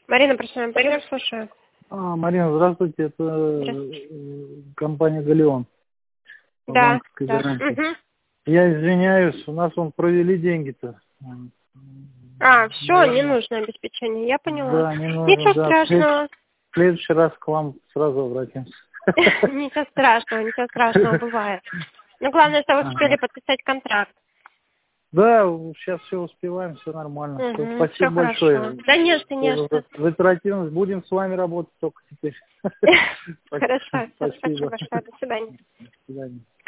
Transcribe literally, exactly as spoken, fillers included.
Марина, прошу, я слушаю. А, Марина, здравствуйте, это Здравствуйте. компания «Галеон». Да, да. Гарантии. Угу. Я извиняюсь, у нас вон провели деньги-то. А, все, Наверное. не нужно обеспечение, я поняла. Да, не нужно, Ничего да. страшного. В следующий раз к вам сразу обратимся. Ничего страшного, ничего страшного бывает. Но главное, что вы успели подписать контракт. Да, сейчас все успеваем, все нормально. Угу, Все, спасибо все большое. хорошо. Да нет, что, нет, что. В оперативность будем с вами работать только теперь. Хорошо, Спасибо. спасибо большое, до свидания. До свидания.